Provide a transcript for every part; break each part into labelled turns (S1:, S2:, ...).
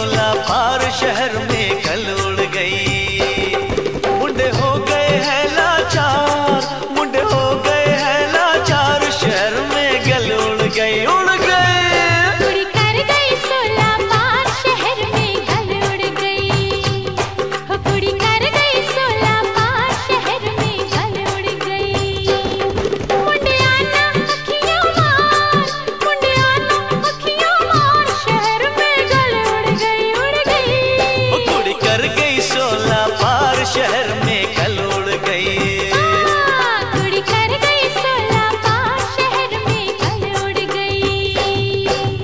S1: 16 पार शहर में कल उड़ गई। मुंडे हो गए हैं लाचार, मुंडे हो गए हैं लाचार, शहर में गल उड़ गई, उड़ गई।
S2: कुड़ी कर गई 16 पार शहर में गल उड़ गई। हो कुड़ी कर गई 16 पार शहर में गल उड़ गई। मुंडिया ना अखियों मार, मुंडिया ना अखियों मार, शहर में गल उड़ गई, उड़ गई।
S1: हो कुड़ी कर गई 16 पार शहर में कल उड़ गई।
S2: कुड़ी कर गई 16 पार शहर में गल उड़ गई।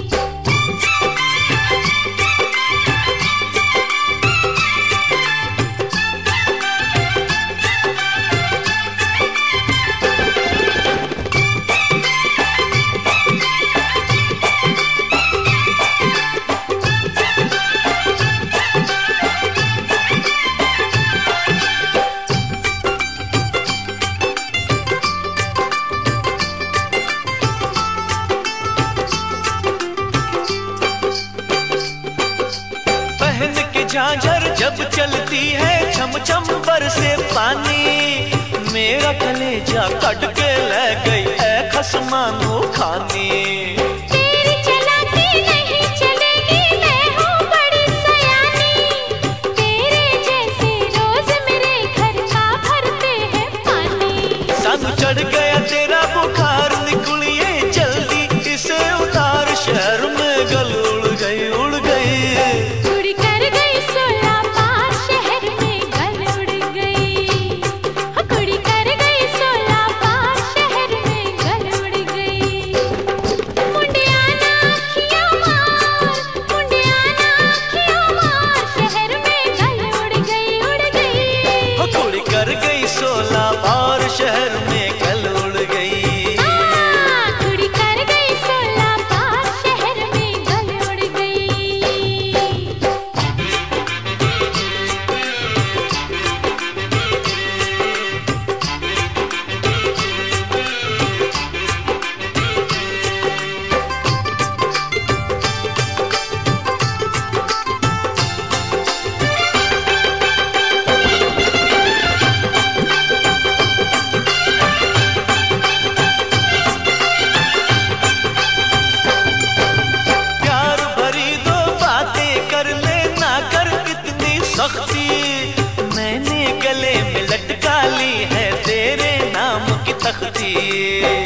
S1: पहन के झांझर जब चलती है छम छम बरसे पानी, मेरा कलेजा कट के ले गई ऐ खसमानो खानी।
S2: तेरी चलाती नहीं चलेगी, मैं हूँ बड़ी सयानी। तेरे जैसे रोज मेरे घर का भरते हैं पानी।
S1: सानू चढ़ गया तेरा बुखार, निकलिए जल्दी इसे उतार, शहर में गल उड़ गई, उड़ गई।
S2: कुड़ी कर गई 16 पार शहर में गल उड़ गई। हो कुड़ी कर गई 16 पार शहर में गल उड़ गई। मुंडिया ना अखियों मार, मुंडिया ना अखियों मार, शहर में गल उड़ गई, उड़ गई।
S1: हो कुड़ी कर गई 16 पार शहर में कल उड़ गई।
S2: कुड़ी कर गई 16 पार शहर में गल उड़ गई।
S1: प्यार भरी दो बातें कर ले, ना कर इतनी सख्ती, मैंने गले में लटका ली है तेरे नाम की तख्ती।